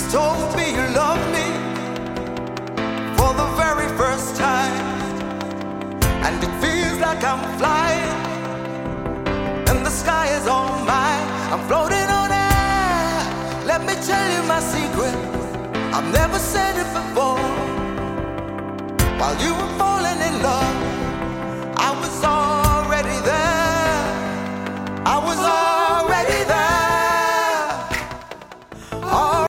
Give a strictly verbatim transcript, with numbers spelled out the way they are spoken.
told me you love me for the very first time, and it feels like I'm flying, and the sky is all mine. I'm floating on air. Let me tell you my secret. I've never said it before. While you were falling in love,